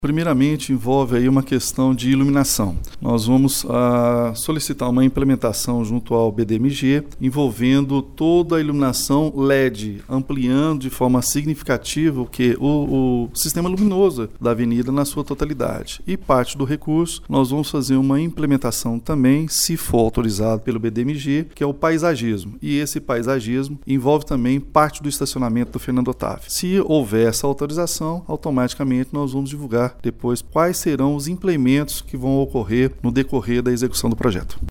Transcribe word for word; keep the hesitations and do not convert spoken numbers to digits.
Primeiramente, envolve aí uma questão de iluminação. Nós vamos ah, solicitar uma implementação junto ao B D M G, envolvendo toda a iluminação L E D, ampliando de forma significativa o, que, o, o sistema luminoso da avenida na sua totalidade. E parte do recurso, nós vamos fazer uma implementação também, se for autorizado pelo B D M G, que é o paisagismo. E esse paisagismo envolve também parte do estacionamento do Fernando Otávio. Se houver essa autorização, automaticamente nós vamos divulgar depois quais serão os implementos que vão ocorrer no decorrer da execução do projeto.